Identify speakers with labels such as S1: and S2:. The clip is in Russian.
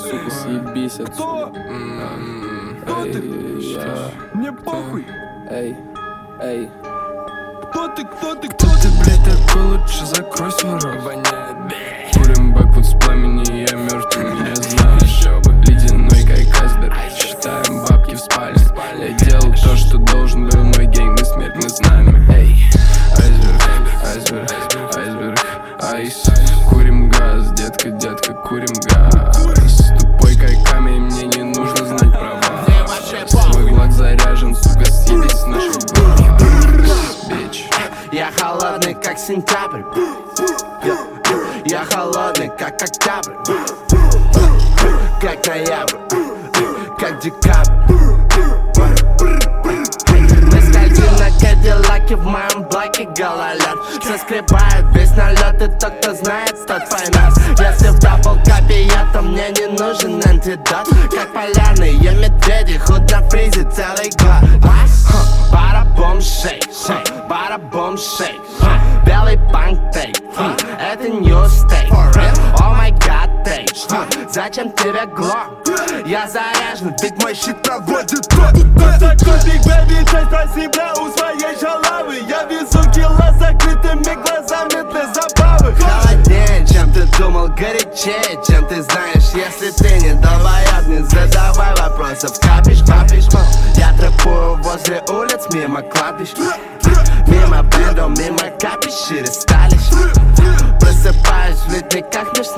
S1: сука, съебись отсюда.
S2: Кто ты? Мне похуй.
S1: Эй, эй.
S2: Кто ты, кто ты,
S3: Кто ты, блядь, такой, лучше закрой свой рот. Курим бэквуд с пламени, я мертв, меня знаешь. Ледяной как айсберг, считаем бабки в спальне. Я делал то, что должен был мой гейм, и смерть мы знамя. Эй, айсберг, айсберг, айсберг, айс. Курим газ, детка, детка, курим газ. Тупой как камень, мне не нужно знать права. Свой глок заряжен, сука, съебись с наших глаз. Бич.
S4: Я холодный, как сентябрь. Я холодный, как октябрь. Как ноябрь, как декабрь. Мы скользим на кадиллаке, в моем блоке гололед. Соскребает весь налет, и тот, кто знает, тот поймет. Если в даблкапе я, то мне не нужен антидот. Как полярные медведи, худ на фризе целый год. Бара-бом шейк, бара-бом шейк. Белый панк-тейк, это нью-стейк. О май гад, тейк. Зачем тебе глок? Я заряжен, ведь мой щит проводит тот.
S2: Такой биг бэби, часть спасибо у своей шалавы. Я везу кило с закрытыми глазами для забавы.
S4: Холоднее, чем ты думал, горячее, чем ты знаешь. Если ты не долбоёб, не задавай вопросов. Капишь, мол, я трэпую возле улиц, мимо кладбищ. Мимо бендов, мимо капищ и ресталищ. Просыпаюсь в ледниках меж